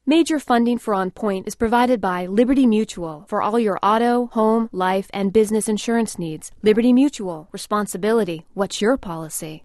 Major funding for On Point is provided by Liberty Mutual for all your auto, home, life, and business insurance needs. Liberty Mutual. Responsibility. What's your policy?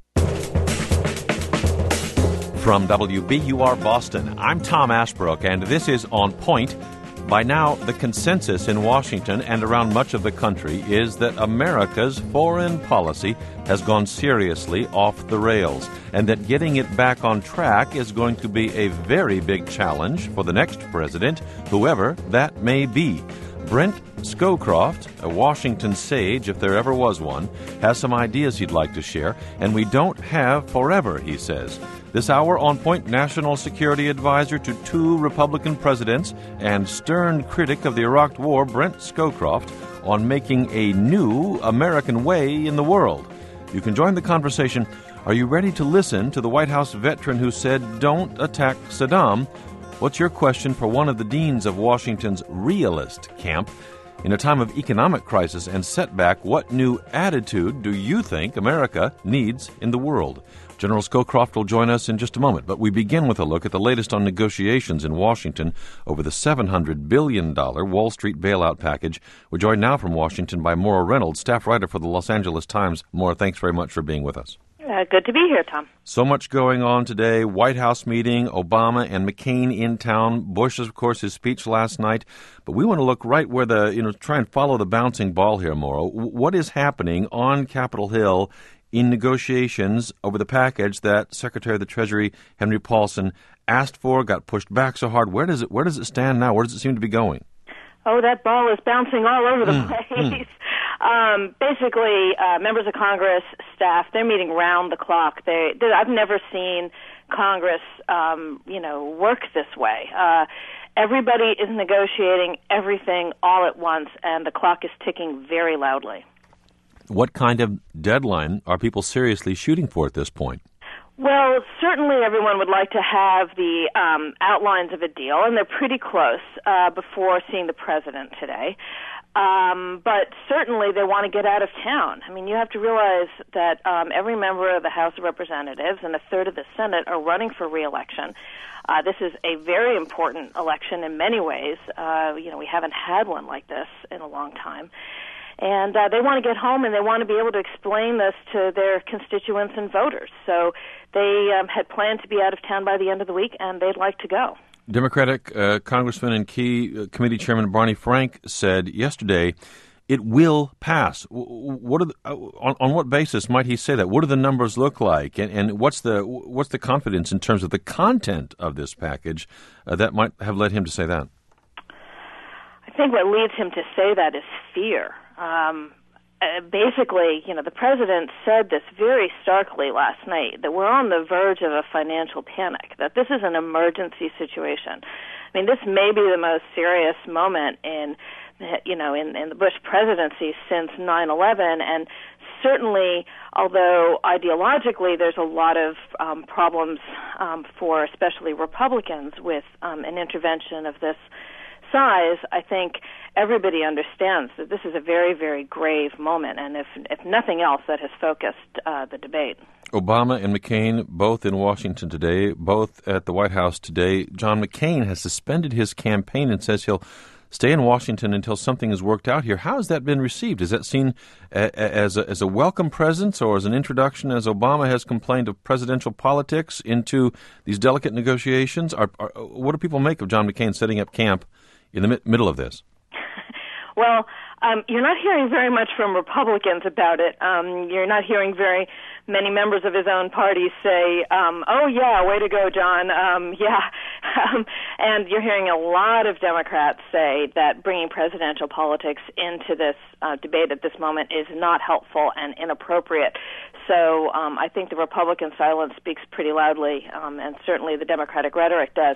From WBUR Boston, I'm Tom Ashbrook, and this is On Point. By now, the consensus in Washington and around much of the country is that America's foreign policy has gone seriously off the rails, and that getting it back on track is going to be a very big challenge for the next president, whoever that may be. Brent Scowcroft, a Washington sage, if there ever was one, has some ideas he'd like to share, and we don't have forever, he says. This hour, On Point National Security Advisor to two Republican presidents and stern critic of the Iraq War, Brent Scowcroft, on making a new American way in the world. You can join the conversation. Are you ready to listen to the White House veteran who said, "Don't attack Saddam"? What's your question for one of the deans of Washington's realist camp? In a time of economic crisis and setback, what new attitude do you think America needs in the world? General Scowcroft will join us in just a moment, but we begin with a look at the latest on negotiations in Washington over the $700 billion Wall Street bailout package. We're joined now from Washington by Maura Reynolds, staff writer for the Los Angeles Times. Maura, thanks very much for being with us. Good to be here, Tom. So much going on today. White House meeting, Obama and McCain in town. Bush, of course, his speech last night. But we want to look right where try and follow the bouncing ball here, Maura. What is happening on Capitol Hill in negotiations over the package that Secretary of the Treasury Henry Paulson asked for, got pushed back so hard? Where does it stand now? Where does it seem to be going? Oh, that ball is bouncing all over the place. Basically, members of Congress, staff, they're meeting round the clock. I've never seen Congress, work this way. Everybody is negotiating everything all at once, and the clock is ticking very loudly. What kind of deadline are people seriously shooting for at this point? Well, certainly everyone would like to have the outlines of a deal, and they're pretty close before seeing the president today. But certainly they want to get out of town. I mean, you have to realize that every member of the House of Representatives and a third of the Senate are running for re-election. This is a very important election in many ways. We haven't had one like this in a long time. And they want to get home, and they want to be able to explain this to their constituents and voters. So they had planned to be out of town by the end of the week, and they'd like to go. Democratic Congressman and key committee chairman Barney Frank said yesterday it will pass. On what basis might he say that? What do the numbers look like? And what's the confidence in terms of the content of this package that might have led him to say that? I think what leads him to say that is fear. Basically, the president said this very starkly last night, that we're on the verge of a financial panic, that this is an emergency situation. I mean, this may be the most serious moment in the Bush presidency since 9/11, and certainly, although ideologically there's a lot of problems for especially Republicans with an intervention of this size, I think everybody understands that this is a very, very grave moment, and if nothing else, that has focused the debate. Obama and McCain both in Washington today, both at the White House today. John McCain has suspended his campaign and says he'll stay in Washington until something is worked out here. How has that been received? Is that seen as a welcome presence or as an introduction, as Obama has complained, of presidential politics into these delicate negotiations? What do people make of John McCain setting up camp in the middle of this? Well, you're not hearing very much from Republicans about it. You're not hearing very many members of his own party say, oh, yeah, way to go, John, yeah. And you're hearing a lot of Democrats say that bringing presidential politics into this debate at this moment is not helpful and inappropriate. So I think the Republican silence speaks pretty loudly, and certainly the Democratic rhetoric does.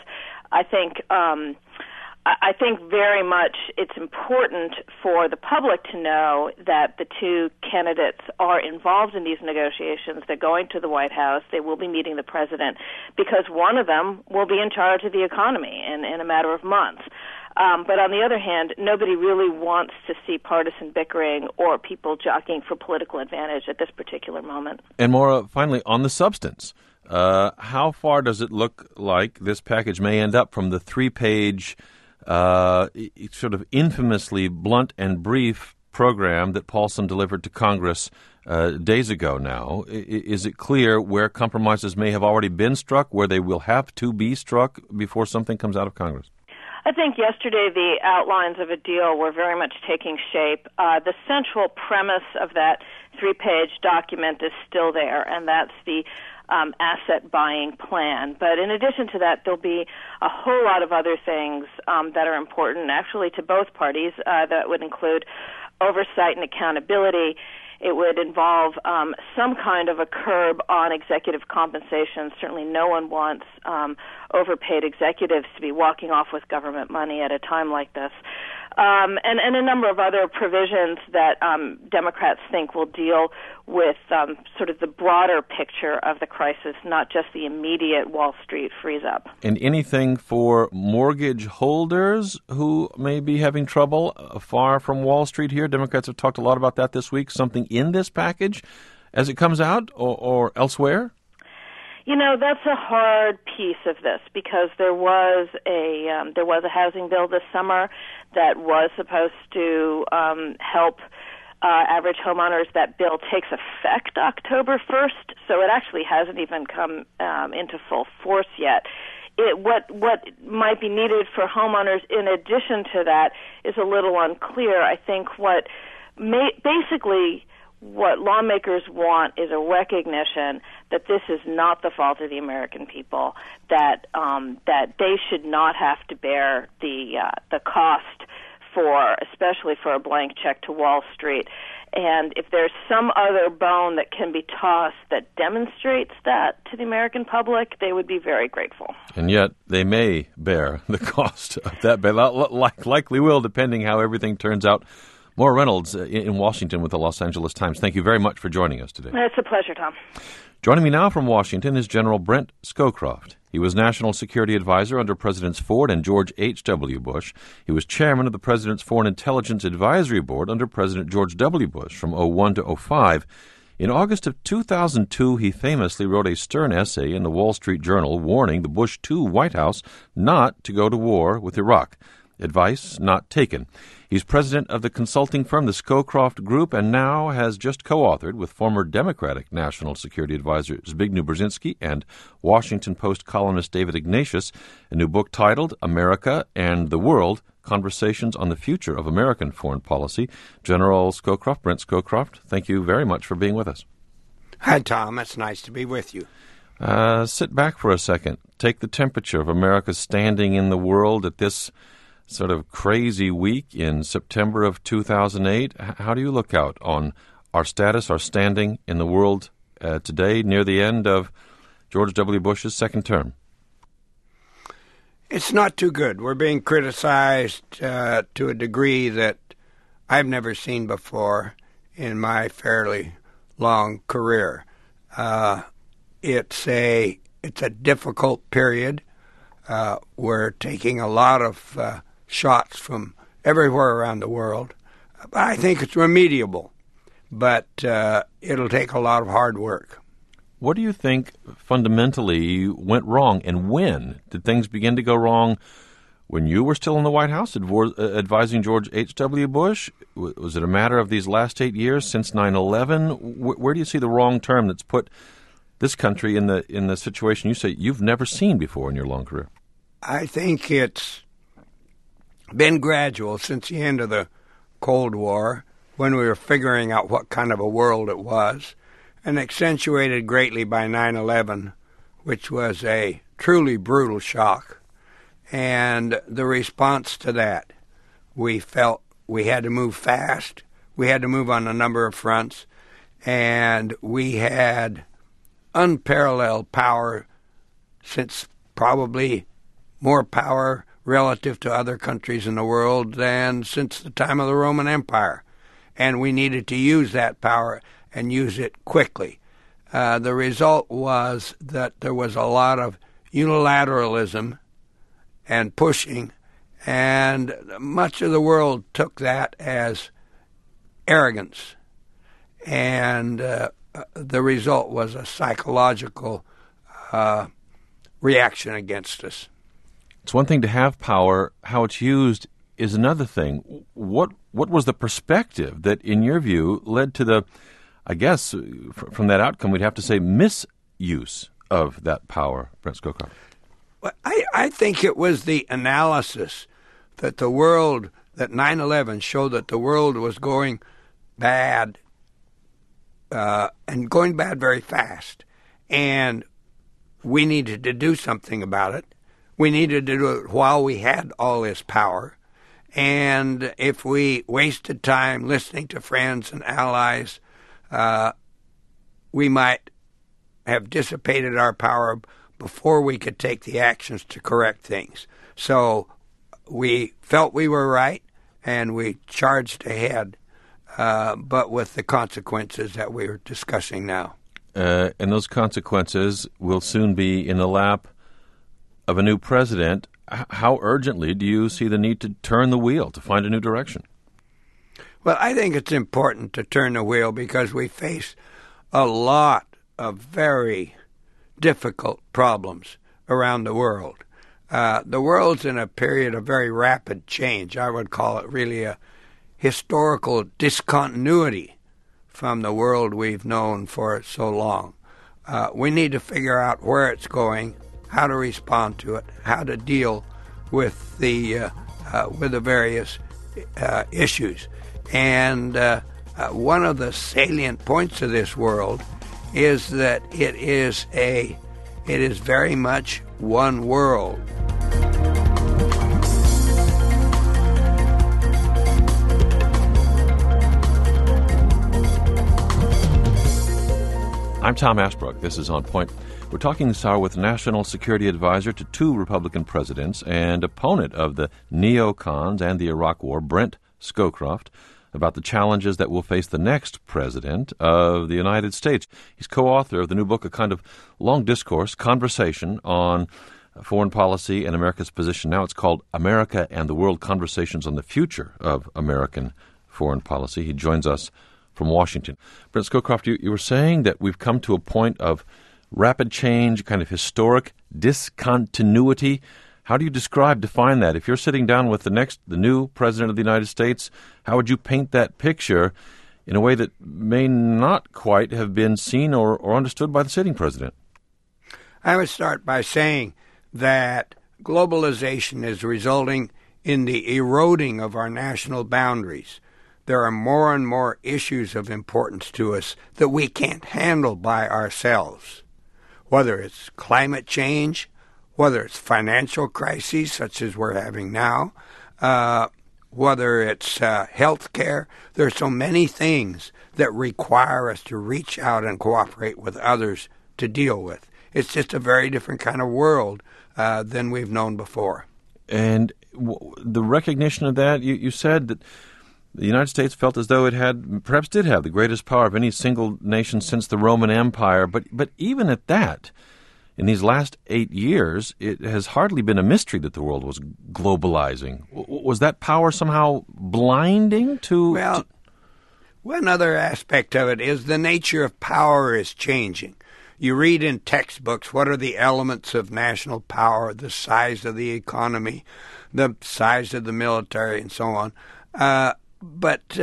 I think very much it's important for the public to know that the two candidates are involved in these negotiations. They're going to the White House. They will be meeting the president because one of them will be in charge of the economy in a matter of months. But on the other hand, nobody really wants to see partisan bickering or people jockeying for political advantage at this particular moment. And Maura, finally, on the substance, How far does it look like this package may end up from the three-page, sort of infamously blunt and brief program that Paulson delivered to Congress days ago now? Is it clear where compromises may have already been struck, where they will have to be struck before something comes out of Congress? I think yesterday the outlines of a deal were very much taking shape. The central premise of that three-page document is still there, and that's the asset buying plan. But in addition to that, there'll be a whole lot of other things that are important, actually, to both parties. That would include oversight and accountability. It would involve some kind of a curb on executive compensation. Certainly no one wants overpaid executives to be walking off with government money at a time like this. And a number of other provisions that Democrats think will deal with sort of the broader picture of the crisis, not just the immediate Wall Street freeze-up. And anything for mortgage holders who may be having trouble far from Wall Street here? Democrats have talked a lot about that this week. Something in this package as it comes out or elsewhere? You know, that's a hard piece of this because there was a housing bill this summer that was supposed to help average homeowners. That bill takes effect October 1st, so it actually hasn't even come into full force yet. What might be needed for homeowners in addition to that is a little unclear. I think basically what lawmakers want is a recognition that this is not the fault of the American people, that they should not have to bear the cost especially for a blank check to Wall Street. And if there's some other bone that can be tossed that demonstrates that to the American public, they would be very grateful. And yet they may bear the cost of that bill, likely will, depending how everything turns out. Maura Reynolds in Washington with the Los Angeles Times. Thank you very much for joining us today. It's a pleasure, Tom. Joining me now from Washington is General Brent Scowcroft. He was National Security Advisor under Presidents Ford and George H.W. Bush. He was Chairman of the President's Foreign Intelligence Advisory Board under President George W. Bush from 2001 to 2005. In August of 2002, he famously wrote a stern essay in the Wall Street Journal warning the Bush II White House not to go to war with Iraq. Advice not taken. He's president of the consulting firm, the Scowcroft Group, and now has just co-authored with former Democratic National Security Advisor Zbigniew Brzezinski and Washington Post columnist David Ignatius a new book titled America and the World, Conversations on the Future of American Foreign Policy. General Scowcroft, Brent Scowcroft, thank you very much for being with us. Hi, Tom. It's nice to be with you. Sit back for a second. Take the temperature of America's standing in the world at this sort of crazy week in September of 2008. How do you look out on our status, our standing in the world today, near the end of George W. Bush's second term? It's not too good. We're being criticized to a degree that I've never seen before in my fairly long career. It's a difficult period. We're taking a lot of shots from everywhere around the world. I think it's remediable, but it'll take a lot of hard work. What do you think fundamentally went wrong, and when? Did things begin to go wrong when you were still in the White House advising George H.W. Bush? Was it a matter of these last 8 years since 9/11? Where do you see the wrong term that's put this country in the situation you say you've never seen before in your long career? I think it's been gradual since the end of the Cold War, when we were figuring out what kind of a world it was, and accentuated greatly by 9/11, which was a truly brutal shock. And the response to that, we felt we had to move fast. We had to move on a number of fronts, and we had unparalleled power, since probably more power relative to other countries in the world than since the time of the Roman Empire. And we needed to use that power and use it quickly. The result was that there was a lot of unilateralism and pushing, and much of the world took that as arrogance. And the result was a psychological reaction against us. It's one thing to have power. How it's used is another thing. What was the perspective that, in your view, led to the, I guess, from that outcome, we'd have to say misuse of that power, Brent Scowcroft? Well, I think it was the analysis that the world, that 9/11 showed that the world was going bad, and going bad very fast. And we needed to do something about it. We needed to do it while we had all this power. And if we wasted time listening to friends and allies, we might have dissipated our power before we could take the actions to correct things. So we felt we were right, and we charged ahead, but with the consequences that we are discussing now. And those consequences will soon be in the lap of a new president. How urgently do you see the need to turn the wheel, to find a new direction? Well, I think it's important to turn the wheel because we face a lot of very difficult problems around the world. The world's in a period of very rapid change. I would call it really a historical discontinuity from the world we've known for so long. We need to figure out where it's going, how to respond to it, how to deal with the various issues. And one of the salient points of this world is that it is very much one world. I'm Tom Ashbrook. This is On Point. We're talking this hour with National Security Advisor to two Republican presidents and opponent of the neocons and the Iraq War, Brent Scowcroft, about the challenges that will face the next president of the United States. He's co-author of the new book, a kind of long discourse, conversation on foreign policy and America's position. Now it's called America and the World, Conversations on the Future of American Foreign Policy. He joins us from Washington. Brent Scowcroft, you were saying that we've come to a point of rapid change, kind of historic discontinuity. How do you define that? If you're sitting down with the new president of the United States, how would you paint that picture in a way that may not quite have been seen or understood by the sitting president? I would start by saying that globalization is resulting in the eroding of our national boundaries. There are more and more issues of importance to us that we can't handle by ourselves, whether it's climate change, whether it's financial crises such as we're having now, whether it's health care. There are so many things that require us to reach out and cooperate with others to deal with. It's just a very different kind of world than we've known before. And the recognition of that, you said that the United States felt as though it perhaps did have the greatest power of any single nation since the Roman Empire. But even at that, in these last 8 years, it has hardly been a mystery that the world was globalizing. Was that power somehow blinding to... Well, one other aspect of it is the nature of power is changing. You read in textbooks what are the elements of national power, the size of the economy, the size of the military, and so on. But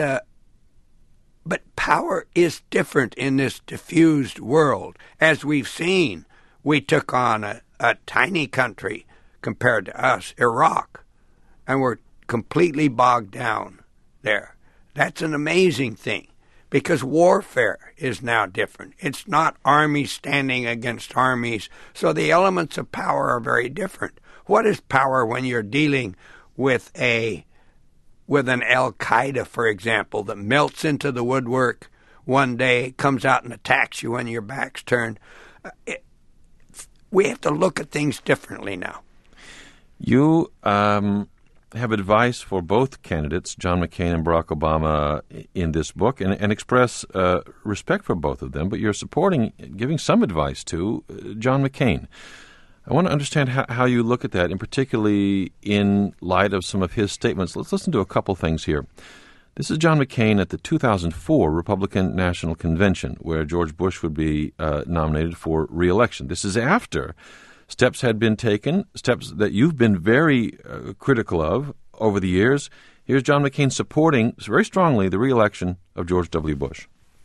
power is different in this diffused world. As we've seen, we took on a tiny country compared to us, Iraq, and we're completely bogged down there. That's an amazing thing because warfare is now different. It's not armies standing against armies, so the elements of power are very different. What is power when you're dealing with an Al-Qaeda, for example, that melts into the woodwork one day, comes out and attacks you when your back's turned? We have to look at things differently now. You have advice for both candidates, John McCain and Barack Obama, in this book, and express respect for both of them, but you're giving some advice to John McCain. I want to understand how you look at that, and particularly in light of some of his statements. Let's listen to a couple things here. This is John McCain at the 2004 Republican National Convention, where George Bush would be nominated for re-election. This is after steps had been taken, steps that you've been very critical of over the years. Here's John McCain supporting very strongly the re-election of George W. Bush.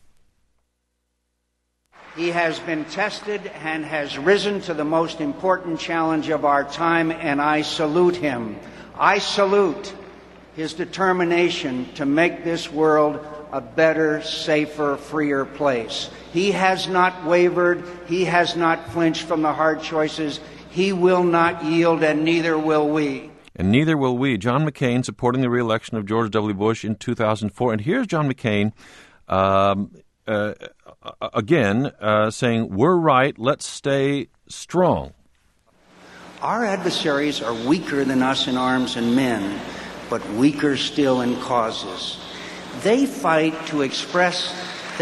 He has been tested and has risen to the most important challenge of our time, and I salute him. I salute his determination to make this world a better, safer, freer place. He has not wavered. He has not flinched from the hard choices. He will not yield, and neither will we. And neither will we. John McCain supporting the re-election of George W. Bush in 2004. And here's John McCain again saying, we're right, let's stay strong. Our adversaries are weaker than us in arms and men, but weaker still in causes. They fight to express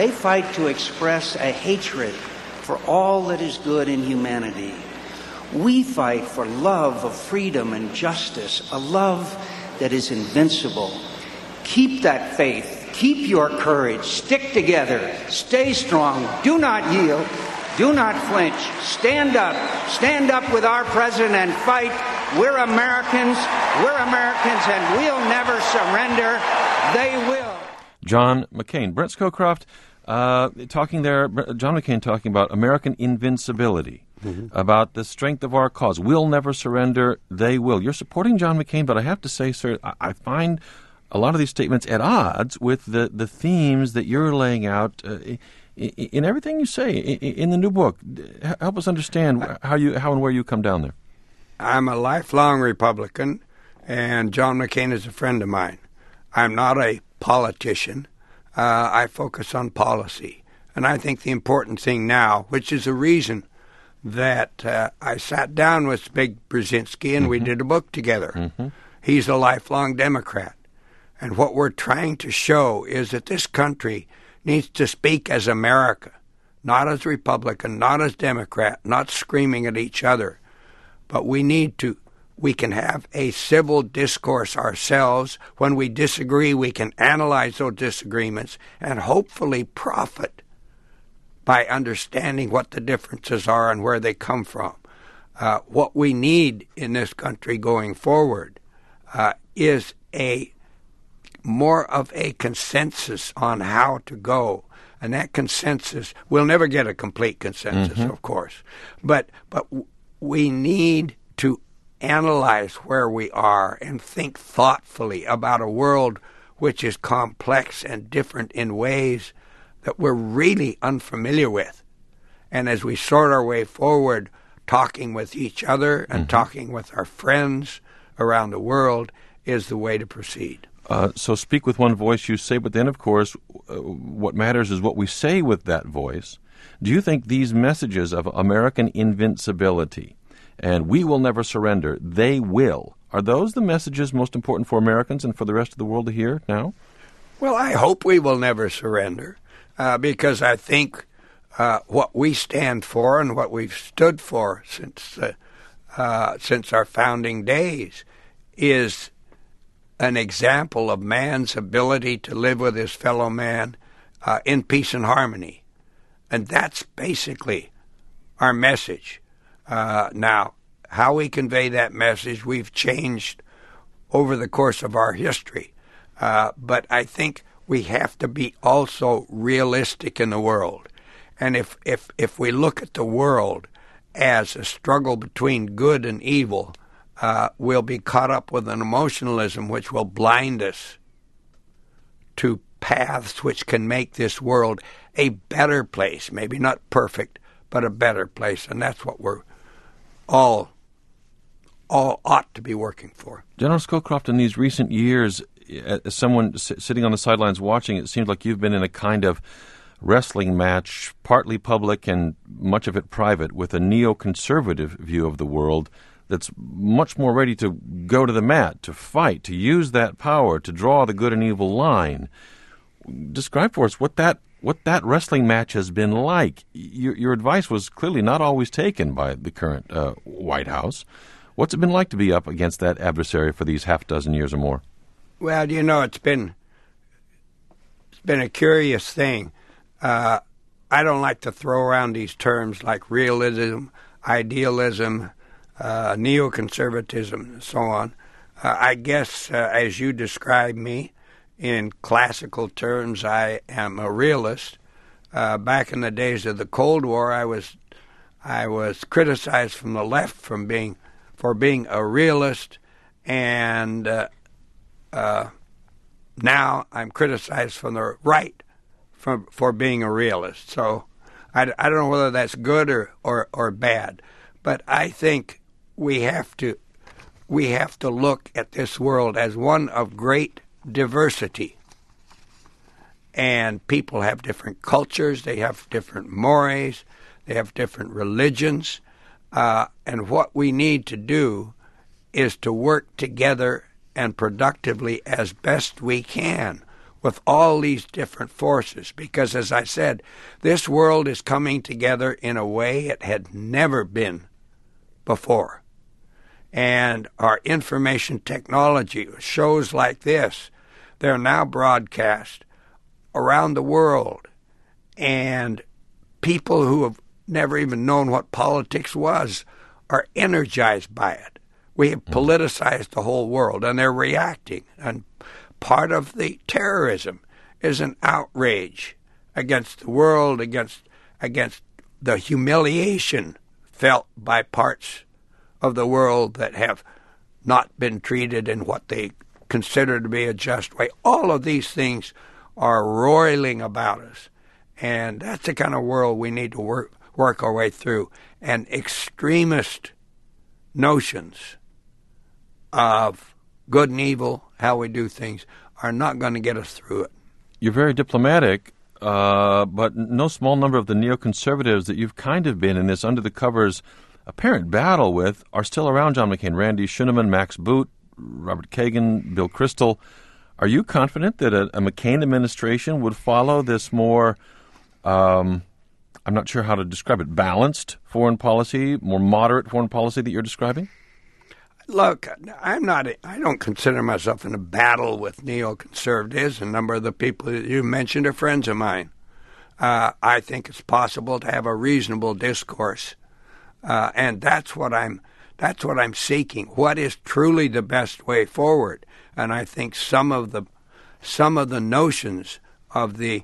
a hatred for all that is good in humanity. We fight for love of freedom and justice, a love that is invincible. Keep that faith. Keep your courage. Stick together. Stay strong. Do not yield. Do not flinch. Stand up. Stand up with our president and fight. We're Americans. We're Americans, and we'll never surrender. They will. John McCain. Brent Scowcroft talking there, John McCain talking about American invincibility, about the strength of our cause. We'll never surrender. They will. You're supporting John McCain, but I have to say, sir, I find a lot of these statements at odds with the themes that you're laying out in everything you say in the new book. Help us understand how and where you come down there. I'm a lifelong Republican, and John McCain is a friend of mine. I'm not a politician. I focus on policy. And I think the important thing now, which is the reason that I sat down with Zbig Brzezinski and we did a book together. He's a lifelong Democrat. And what we're trying to show is that this country needs to speak as America, not as Republican, not as Democrat, not screaming at each other. But we can have a civil discourse ourselves. When we disagree, we can analyze those disagreements and hopefully profit by understanding what the differences are and where they come from. What we need in this country going forward is more of a consensus on how to go. And that consensus, we'll never get a complete consensus, of course. But we need to analyze where we are and think thoughtfully about a world which is complex and different in ways that we're really unfamiliar with. And as we sort our way forward, talking with each other and talking with our friends around the world is the way to proceed. So speak with one voice, you say, but then, of course, what matters is what we say with that voice. Do you think these messages of American invincibility and we will never surrender, they will, are those the messages most important for Americans and for the rest of the world to hear now? Well, I hope we will never surrender because I think what we stand for and what we've stood for since our founding days is an example of man's ability to live with his fellow man in peace and harmony. And that's basically our message. Now, how we convey that message, we've changed over the course of our history. But I think we have to be also realistic in the world. And if we look at the world as a struggle between good and evil, we'll be caught up with an emotionalism which will blind us to paths which can make this world a better place, maybe not perfect, but a better place. And that's what we're all ought to be working for. General Scowcroft, in these recent years, as someone sitting on the sidelines watching, it seems like you've been in a kind of wrestling match, partly public and much of it private, with a neoconservative view of the world that's much more ready to go to the mat, to fight, to use that power, to draw the good and evil line. Describe for us what that wrestling match has been like. Your advice was clearly not always taken by the current White House. What's it been like to be up against that adversary for these half dozen years or more? Well, it's been been a curious thing. I don't like to throw around these terms like realism, idealism, neoconservatism, and so on. I guess, as you describe me, in classical terms, I am a realist. Back in the days of the Cold War, I was criticized from the left for being a realist, and now I'm criticized from the right for being a realist. So I don't know whether that's good or bad, but I think we have to look at this world as one of great diversity. And people have different cultures, they have different mores, they have different religions, and what we need to do is to work together and productively as best we can with all these different forces. Because, as I said, this world is coming together in a way it had never been before. And our information technology, shows like this, they're now broadcast around the world. And people who have never even known what politics was are energized by it. We have politicized the whole world, and they're reacting. And part of the terrorism is an outrage against the world, against the humiliation felt by parts of the world that have not been treated in what they consider to be a just way. All of these things are roiling about us, and that's the kind of world we need to work our way through. And extremist notions of good and evil, how we do things, are not going to get us through it. You're very diplomatic, but no small number of the neoconservatives that you've kind of been in this under-the-covers apparent battle with are still around, John McCain. Randy Schuneman, Max Boot, Robert Kagan, Bill Kristol. Are you confident that a McCain administration would follow this more, I'm not sure how to describe it, balanced foreign policy, more moderate foreign policy that you're describing? Look, I don't consider myself in a battle with neoconservatives. A number of the people that you mentioned are friends of mine. I think it's possible to have a reasonable discourse, and that's what I'm seeking. What is truly the best way forward? And I think some of the notions of the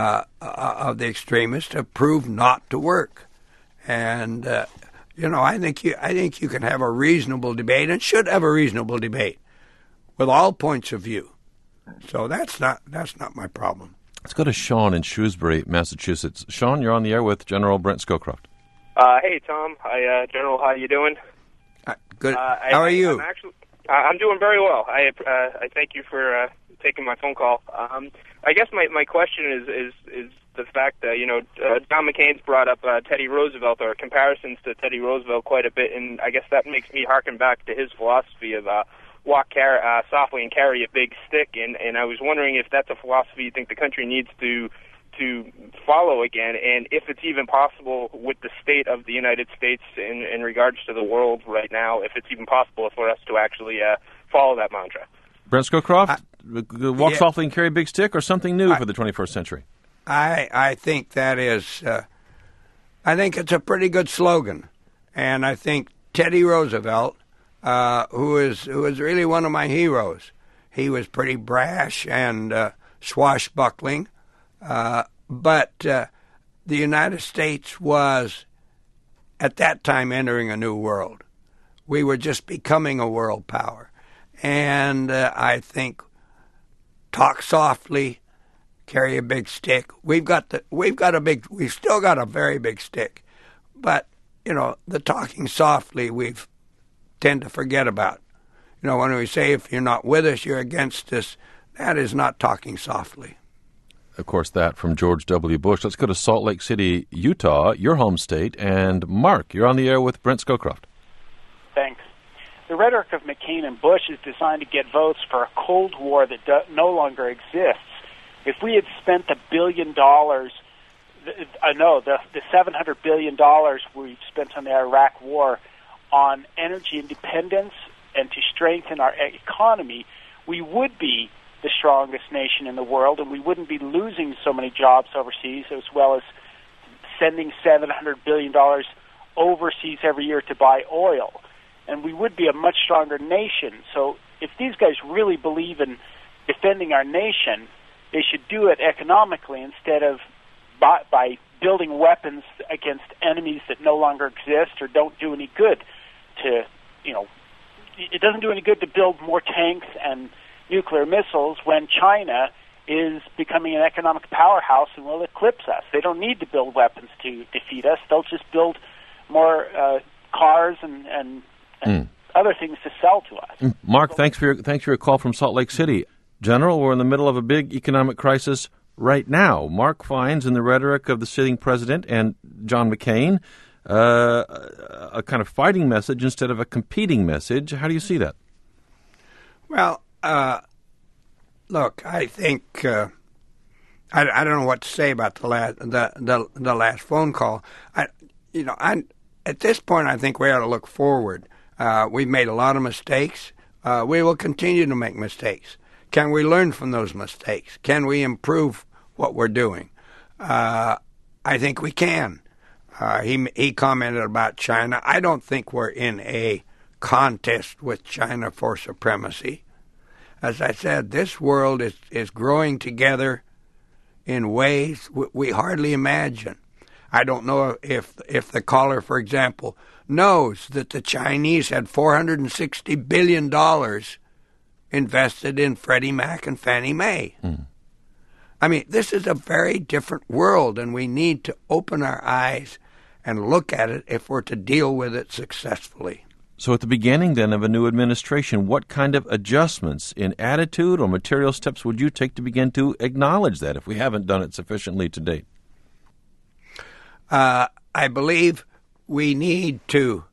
extremists have proved not to work, and I think you can have a reasonable debate and should have a reasonable debate with all points of view. So that's not my problem. Let's go to Sean in Shrewsbury, Massachusetts. Sean, you're on the air with General Brent Scowcroft. Hey, Tom. Hi, General. How you doing? Good. How are you? I'm doing very well. I thank you for taking my phone call. I guess my question is the fact that John McCain's brought up Teddy Roosevelt, or comparisons to Teddy Roosevelt, quite a bit, and I guess that makes me harken back to his philosophy of walk softly and carry a big stick. And I was wondering if that's a philosophy you think the country needs to follow again, and if it's even possible with the state of the United States in regards to the world right now, if it's even possible for us to actually follow that mantra. Brent Scowcroft, walk softly and carry a big stick, or something new for the 21st century? I think that is, I think it's a pretty good slogan, and I think Teddy Roosevelt, who is really one of my heroes, he was pretty brash and swashbuckling. But the United States was, at that time, entering a new world. We were just becoming a world power. And I think talk softly, carry a big stick. We've still got a very big stick. But, the talking softly we tend to forget about. When we say if you're not with us, you're against us, that is not talking softly. Of course, that from George W. Bush. Let's go to Salt Lake City, Utah, your home state. And Mark, you're on the air with Brent Scowcroft. Thanks. The rhetoric of McCain and Bush is designed to get votes for a Cold War that no longer exists. If we had spent the $700 billion we've spent on the Iraq War on energy independence and to strengthen our economy, we would be the strongest nation in the world, and we wouldn't be losing so many jobs overseas, as well as sending $700 billion overseas every year to buy oil. And we would be a much stronger nation. So if these guys really believe in defending our nation, they should do it economically instead of by building weapons against enemies that no longer exist or don't do any good to, it doesn't do any good to build more tanks and nuclear missiles when China is becoming an economic powerhouse and will eclipse us. They don't need to build weapons to defeat us. They'll just build more cars and other things to sell to us. Mark, thanks for your call from Salt Lake City. General, we're in the middle of a big economic crisis right now. Mark finds in the rhetoric of the sitting president and John McCain a kind of fighting message instead of a competing message. How do you see that? Well, look, I think I don't know what to say about the last phone call. At this point, I think we ought to look forward. We've made a lot of mistakes. We will continue to make mistakes. Can we learn from those mistakes? Can we improve what we're doing? I think we can. He commented about China. I don't think we're in a contest with China for supremacy. As I said, this world is growing together in ways we hardly imagine. I don't know if the caller, for example, knows that the Chinese had $460 billion invested in Freddie Mac and Fannie Mae. I mean, this is a very different world, and we need to open our eyes and look at it if we're to deal with it successfully. So at the beginning, then, of a new administration, what kind of adjustments in attitude or material steps would you take to begin to acknowledge that if we haven't done it sufficiently to date? I believe we need to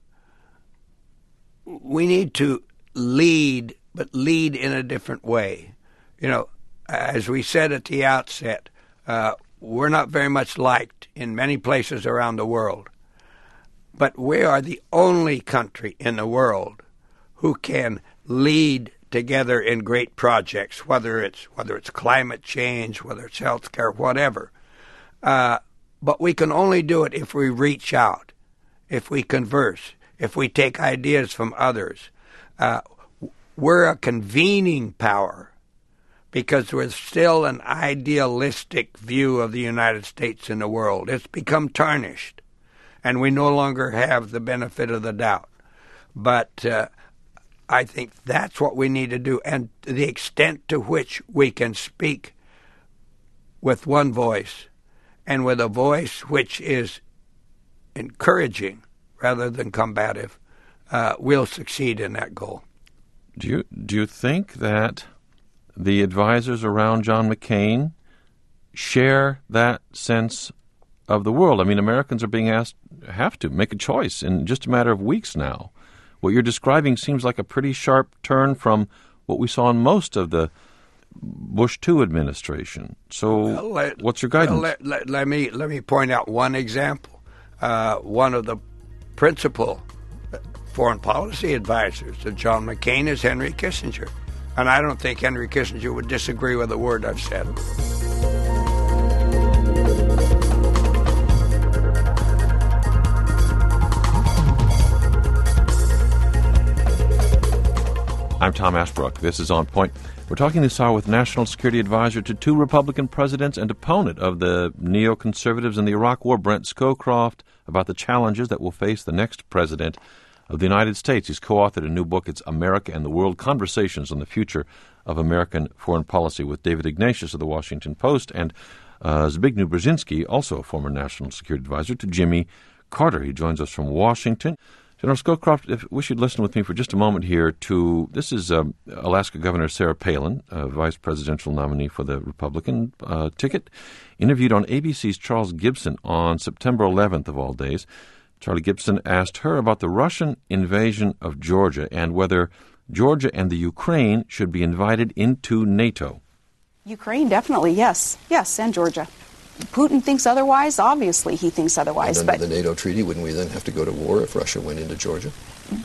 lead, but lead in a different way. As we said at the outset, we're not very much liked in many places around the world. But we are the only country in the world who can lead together in great projects, whether it's climate change, whether it's healthcare, whatever. But we can only do it if we reach out, if we converse, if we take ideas from others. We're a convening power because we're still an idealistic view of the United States in the world. It's become tarnished, and we no longer have the benefit of the doubt. But I think that's what we need to do, and the extent to which we can speak with one voice, and with a voice which is encouraging rather than combative, we'll succeed in that goal. Do you think that the advisors around John McCain share that sense of the world? I mean, Americans are being asked, have to make a choice in just a matter of weeks now. What you're describing seems like a pretty sharp turn from what we saw in most of the Bush II administration. So what's your guidance? Let me point out one example. One of the principal foreign policy advisors of John McCain is Henry Kissinger. And I don't think Henry Kissinger would disagree with a word I've said. I'm Tom Ashbrook. This is On Point. We're talking this hour with National Security Advisor to two Republican presidents and opponent of the neoconservatives in the Iraq War, Brent Scowcroft, about the challenges that will face the next president of the United States. He's co-authored a new book. It's America and the World, Conversations on the Future of American Foreign Policy, with David Ignatius of the Washington Post and Zbigniew Brzezinski, also a former National Security Advisor to Jimmy Carter. He joins us from Washington. General Scowcroft, if we should listen with me for just a moment here to, this is Alaska Governor Sarah Palin, vice presidential nominee for the Republican ticket, interviewed on ABC's Charles Gibson on September 11th of all days. Charlie Gibson asked her about the Russian invasion of Georgia and whether Georgia and the Ukraine should be invited into NATO. Ukraine, definitely, yes. Yes, and Georgia. Putin thinks otherwise. Obviously, he thinks otherwise. And under the NATO treaty, wouldn't we then have to go to war if Russia went into Georgia?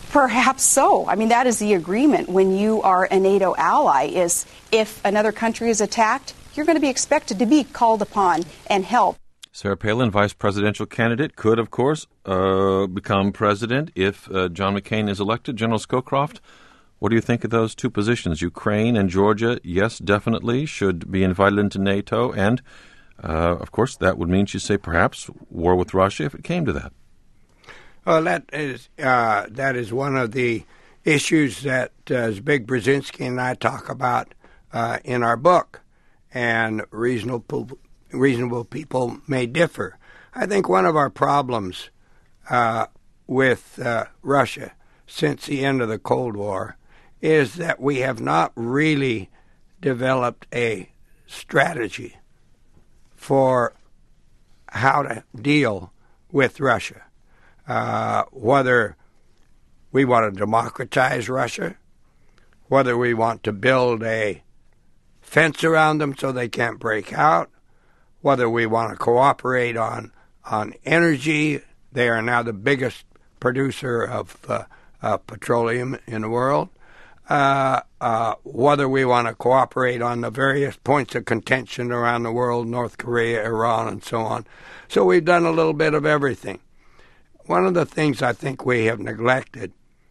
Perhaps so. I mean, that is the agreement when you are a NATO ally, is if another country is attacked, you're going to be expected to be called upon and help. Sarah Palin, vice presidential candidate, could, of course, become president if John McCain is elected. General Scowcroft, what do you think of those two positions? Ukraine and Georgia, yes, definitely, should be invited into NATO. And, of course, that would mean, you say, perhaps war with Russia if it came to that. Well, that is one of the issues that Zbig Brzezinski and I talk about in our book, and reasonable people may differ. I think one of our problems with Russia since the end of the Cold War is that we have not really developed a strategy for how to deal with Russia. Whether we want to democratize Russia, whether we want to build a fence around them so they can't break out, whether we want to cooperate on energy. They are now the biggest producer of petroleum in the world. Whether we want to cooperate on the various points of contention around the world, North Korea, Iran, and so on. So we've done a little bit of everything. One of the things I think we have neglected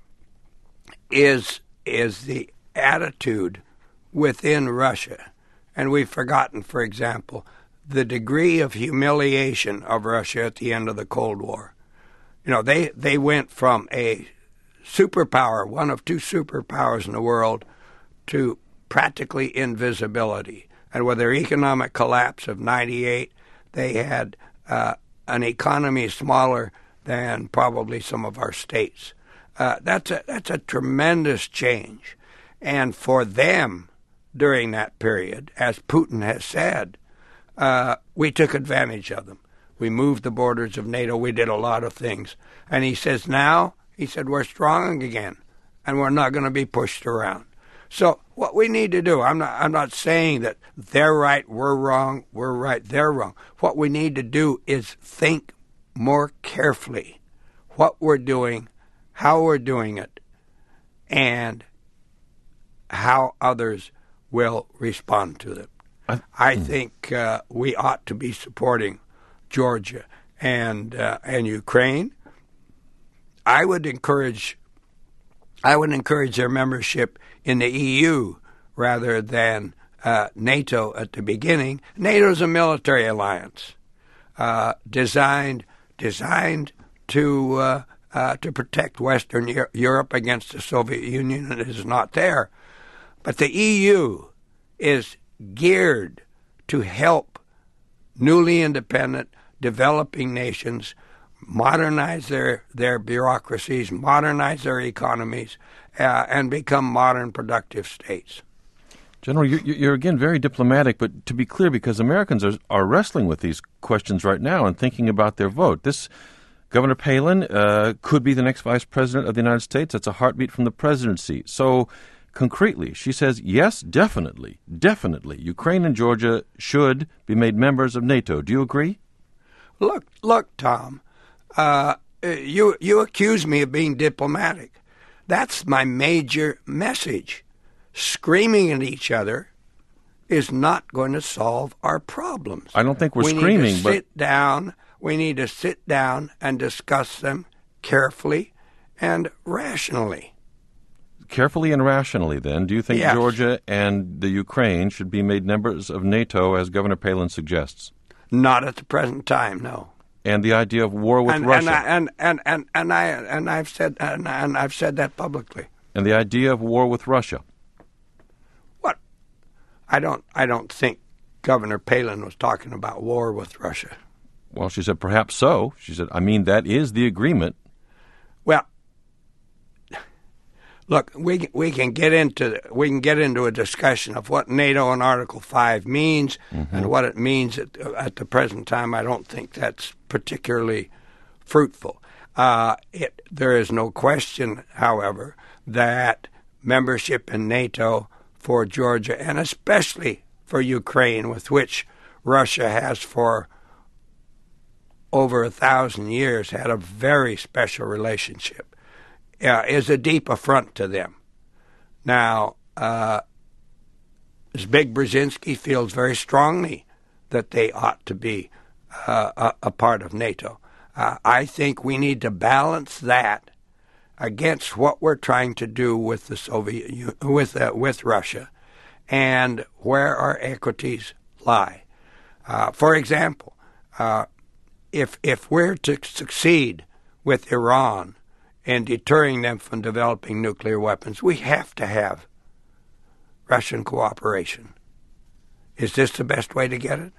is the attitude within Russia. And we've forgotten, for example, the degree of humiliation of Russia at the end of the Cold War. You know, they went from a superpower, one of two superpowers in the world, to practically invisibility. And with their economic collapse of 98, they had an economy smaller than probably some of our states. That's a tremendous change. And for them, during that period, as Putin has said, we took advantage of them. We moved the borders of NATO. We did a lot of things. And he says now, we're strong again, and we're not going to be pushed around. So what we need to do, I'm not saying that they're right, we're wrong, we're right, they're wrong. What we need to do is think more carefully what we're doing, how we're doing it, and how others will respond to it. I think we ought to be supporting Georgia and Ukraine. I would encourage their membership in the EU rather than NATO at the beginning. NATO is a military alliance designed to protect Western Europe against the Soviet Union, and it is not there. But the EU is geared to help newly independent, developing nations modernize their bureaucracies, modernize their economies, and become modern, productive states. General, you're again very diplomatic, but to be clear, because Americans are wrestling with these questions right now and thinking about their vote. This Governor Palin could be the next vice president of the United States. That's a heartbeat from the presidency. So concretely, she says, yes, definitely, Ukraine and Georgia should be made members of NATO. Do you agree? Look, Tom, you accuse me of being diplomatic. That's my major message. Screaming at each other is not going to solve our problems. I don't think we're screaming, We need to sit down and discuss them carefully and rationally. Carefully and rationally, then, do you think Georgia and the Ukraine should be made members of NATO, as Governor Palin suggests? Not at the present time, no. And the idea of war with Russia. I've said that publicly. And the idea of war with Russia. What? I don't think Governor Palin was talking about war with Russia. Well, she said perhaps so. She said, that is the agreement. Well, look, we can get into a discussion of what NATO and Article 5 means and what it means at the present time. I don't think that's particularly fruitful. There is no question, however, that membership in NATO for Georgia, and especially for Ukraine, with which Russia has for over 1,000 years had a very special relationship, is a deep affront to them. Now, Zbig Brzezinski feels very strongly that they ought to be a part of NATO. I think we need to balance that against what we're trying to do with the with Russia, and where our equities lie. For example, if we're to succeed with Iran in deterring them from developing nuclear weapons, we have to have Russian cooperation. Is this the best way to get it?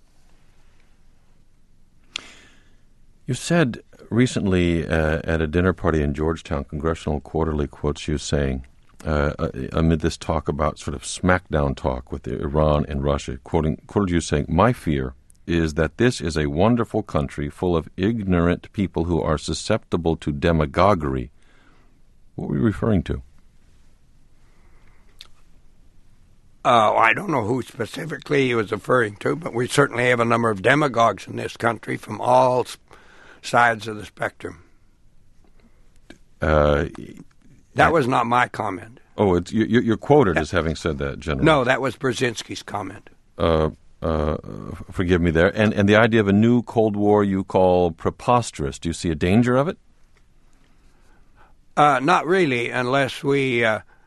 You said recently at a dinner party in Georgetown, Congressional Quarterly quotes you saying, amid this talk about sort of smackdown talk with Iran and Russia, quoted you saying, "My fear is that this is a wonderful country full of ignorant people who are susceptible to demagoguery." What were you referring to? I don't know who specifically he was referring to, but we certainly have a number of demagogues in this country from all sides of the spectrum. That was not my comment. Oh, you're quoted as having said that, General. No, that was Brzezinski's comment. Forgive me there. And the idea of a new Cold War you call preposterous. Do you see a danger of it? Not really, unless we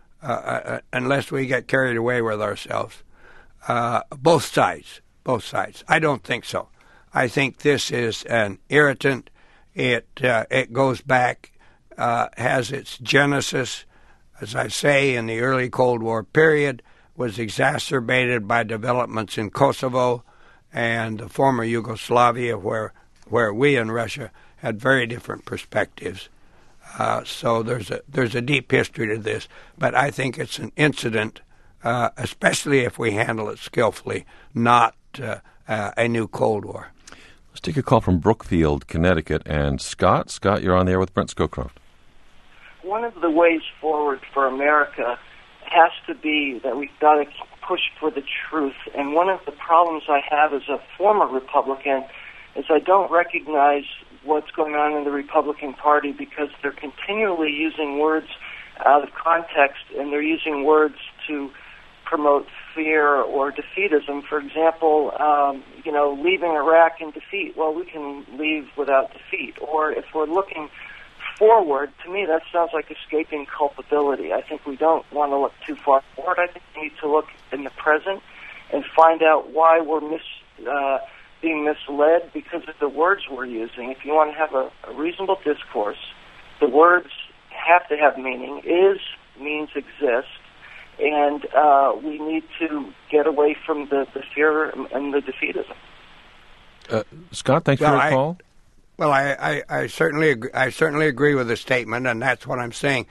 get carried away with ourselves. Both sides. I don't think so. I think this is an irritant. It goes back, has its genesis, as I say, in the early Cold War period, was exacerbated by developments in Kosovo and the former Yugoslavia, where we in Russia had very different perspectives. So there's a deep history to this, but I think it's an incident, especially if we handle it skillfully, not a new Cold War. Let's take a call from Brookfield, Connecticut. And Scott, you're on the air with Brent Scowcroft. One of the ways forward for America has to be that we've got to push for the truth. And one of the problems I have as a former Republican is I don't recognize what's going on in the Republican Party because they're continually using words out of context, and they're using words to promote fear or defeatism. For example, leaving Iraq in defeat. Well, we can leave without defeat. Or if we're looking forward, to me that sounds like escaping culpability. I think we don't want to look too far forward. I think we need to look in the present and find out why we're being misled because of the words we're using. If you want to have a reasonable discourse, the words have to have meaning. Is means exist. And we need to get away from the fear and the defeatism. Scott, thanks for your call. Well, I certainly agree with the statement, and that's what I'm saying.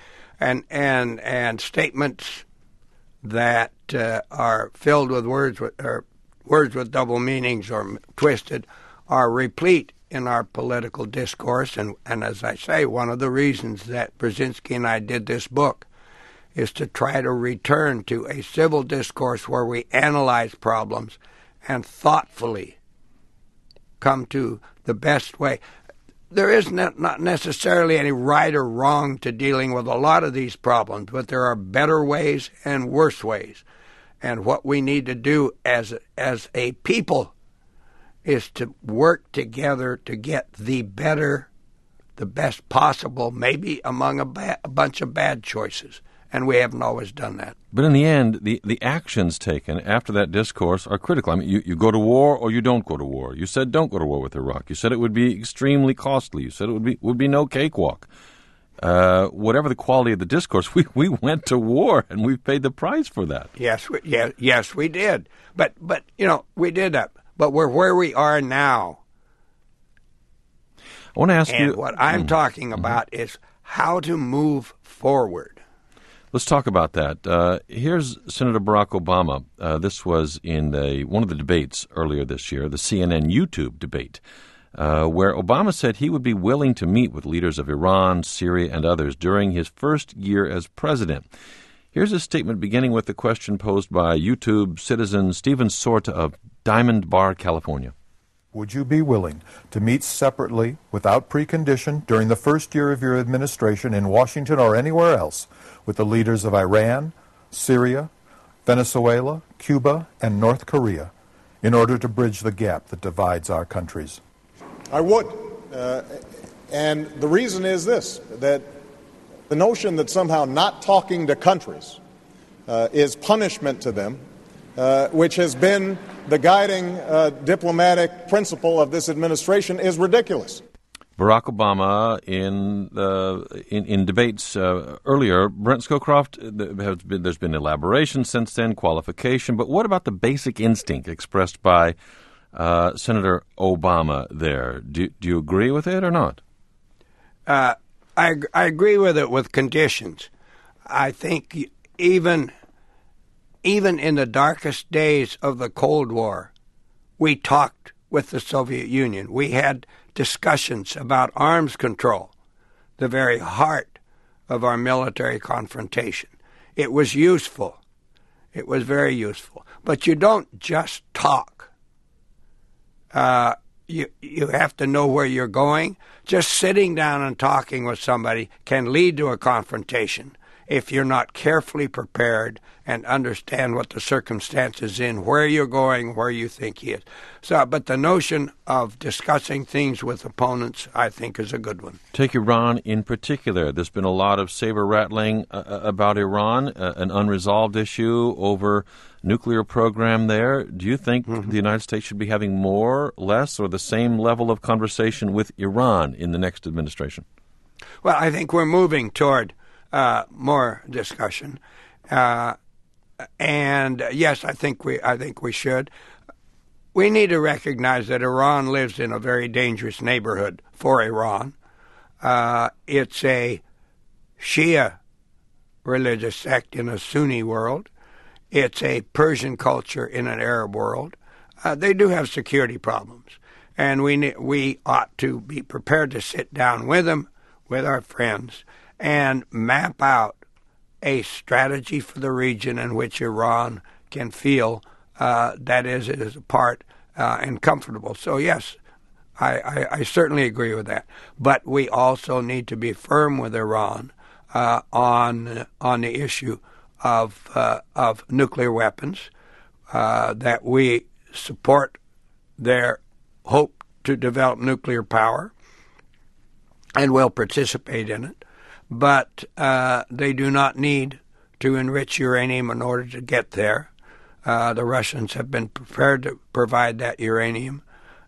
And statements that are filled with words with double meanings or twisted are replete in our political discourse. And as I say, one of the reasons that Brzezinski and I did this book is to try to return to a civil discourse where we analyze problems and thoughtfully come to the best way. There is not necessarily any right or wrong to dealing with a lot of these problems, but there are better ways and worse ways. And what we need to do as a people is to work together to get the best possible, maybe among a bunch of bad choices. And we haven't always done that. But in the end, the actions taken after that discourse are critical. I mean, you go to war or you don't go to war. You said don't go to war with Iraq. You said it would be extremely costly. You said it would be no cakewalk. Whatever the quality of the discourse, we went to war and we've paid the price for that. Yes, we did. But we did that. But we're where we are now. I want to ask you. And what I'm talking about is how to move forward. Let's talk about that. Here's Senator Barack Obama. This was in one of the debates earlier this year, the CNN YouTube debate, where Obama said he would be willing to meet with leaders of Iran, Syria, and others during his first year as president. Here's a statement beginning with the question posed by YouTube citizen Stephen Sorta of Diamond Bar, California. Would you be willing to meet separately, without precondition, during the first year of your administration in Washington or anywhere else, with the leaders of Iran, Syria, Venezuela, Cuba, and North Korea, in order to bridge the gap that divides our countries? I would. And the reason is this, that the notion that somehow not talking to countries is punishment to them, which has been the guiding diplomatic principle of this administration, is ridiculous. Barack Obama in debates earlier. Brent Scowcroft, there's been elaboration since then, qualification, but what about the basic instinct expressed by Senator Obama there? Do you agree with it or not? I agree with it with conditions. I think even in the darkest days of the Cold War, we talked with the Soviet Union. We had discussions about arms control, the very heart of our military confrontation. It was useful. It was very useful. But you don't just talk. You have to know where you're going. Just sitting down and talking with somebody can lead to a confrontation if you're not carefully prepared and understand what the circumstances in, where you're going, where you think he is. So, but the notion of discussing things with opponents, I think, is a good one. Take Iran in particular. There's been a lot of saber-rattling about Iran, an unresolved issue over nuclear program there. Do you think the United States should be having more, less, or the same level of conversation with Iran in the next administration? Well, I think we're moving toward more discussion, and yes, I think we should. We need to recognize that Iran lives in a very dangerous neighborhood for Iran. It's a Shia religious sect in a Sunni world. It's a Persian culture in an Arab world. They do have security problems, and we ought to be prepared to sit down with them, with our friends, and map out a strategy for the region in which Iran can feel that it is a part and comfortable. So yes, I certainly agree with that. But we also need to be firm with Iran on the issue of nuclear weapons, that we support their hope to develop nuclear power and will participate in it. But they do not need to enrich uranium in order to get there. The Russians have been prepared to provide that uranium,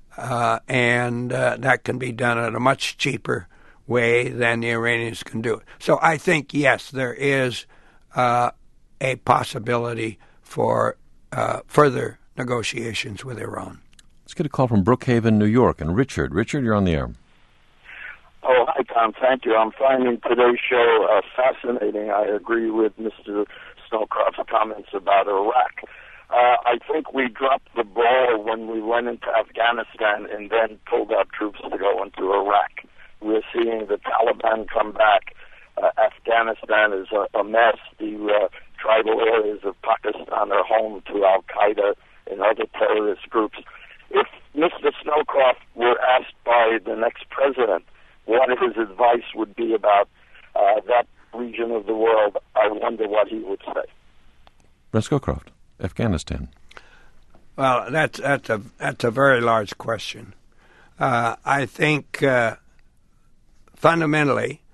and that can be done at a much cheaper way than the Iranians can do it. So I think, yes, there is a possibility for further negotiations with Iran. Let's get a call from Brookhaven, New York. And Richard, you're on the air. Oh, hi, Tom. Thank you. I'm finding today's show fascinating. I agree with Mr. Scowcroft's comments about Iraq. I think we dropped the ball when we went into Afghanistan and then pulled our troops to go into Iraq. We're seeing the Taliban come back. Afghanistan is a mess. The tribal areas of Pakistan are home to Al-Qaeda and other terrorist groups. If Mr. Scowcroft were asked by the next president what his advice would be about that region of the world, I wonder what he would say. Brent Scowcroft, Afghanistan. Well, that's a very large question. I think fundamentally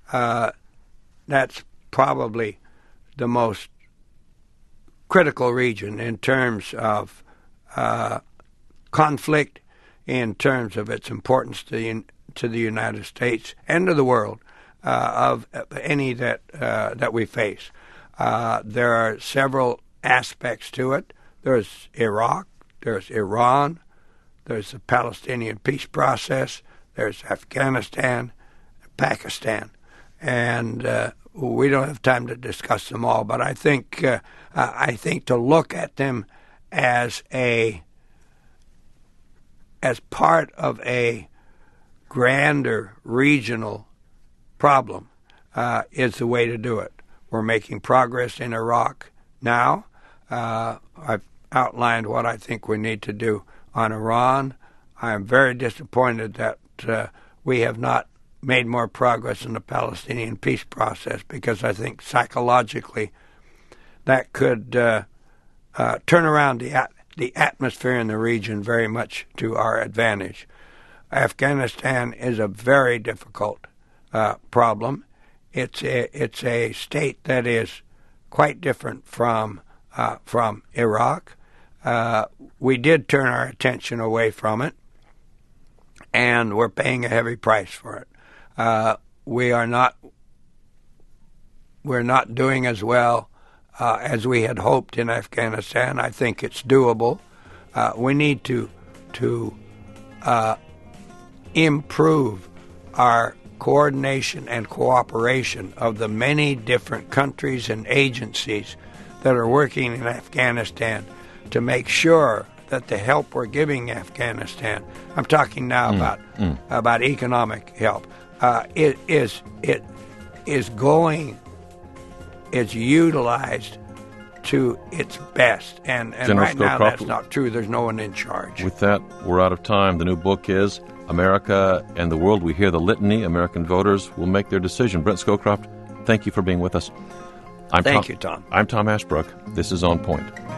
that's probably the most critical region in terms of conflict, in terms of its importance to the United States and to the world, of any that we face. There are several aspects to it. There's Iraq, there's Iran, there's the Palestinian peace process, there's Afghanistan, Pakistan, and we don't have time to discuss them all. But I think to look at them as part of a grander regional problem is the way to do it. We're making progress in Iraq now. I've outlined what I think we need to do on Iran, I am very disappointed that we have not made more progress in the Palestinian peace process, because I think psychologically that could turn around the atmosphere in the region very much to our advantage. Afghanistan is a very difficult problem. It's a state that is quite different from Iraq. We did turn our attention away from it, and we're paying a heavy price for it. We're not doing as well as we had hoped in Afghanistan. I think it's doable. We need to improve our coordination and cooperation of the many different countries and agencies that are working in Afghanistan to make sure that the help we're giving Afghanistan, I'm talking now about economic help, it is utilized to its best. And right now that's not true. There's no one in charge. With that, we're out of time. The new book is America and the World. We hear the litany. American voters will make their decision. Brent Scowcroft, thank you for being with us. Thank you, Tom. I'm Tom Ashbrook. This is On Point.